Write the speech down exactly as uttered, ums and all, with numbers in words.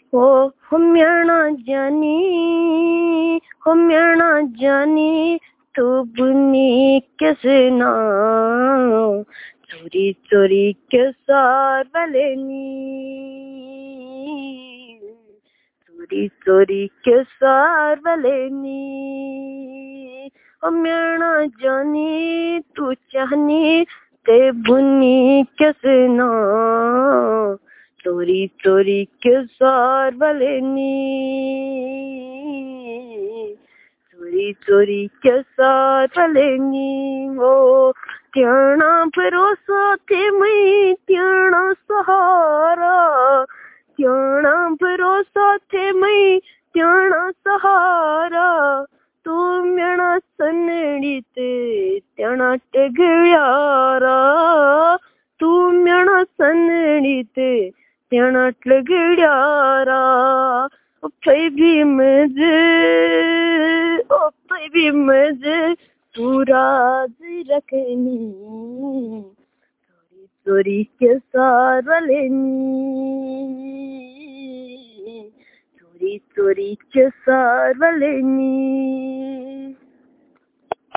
हो हो म्याणा जानी, हो म्याणा जानी तू बुनी कैसे ना, चोरी चोरी के सार बलेनी, चोरी चोरी के सार बलेनी। हो म्याणा जानी तू चाहनी ते बुनी कैसे ना, चोरी चोरी के सार बलेनी, चोरी चोरी के सार बलेनी। वो त्याणा भरोसा थे मैं त्याणा सहारा, त्याणा भरोसा थे मैं त्याणा सहारा, तू म्याणा सनडी ते त्याणा टेगळ्यारा, तू म्याणा सनडी ते त्याणा टेगळ्यारा। ओ भी मजे, ओ भी मजे तू राज रखनी, चोरी चोरी के सार बलेनी, चोरी चोरी के सार बलेनी।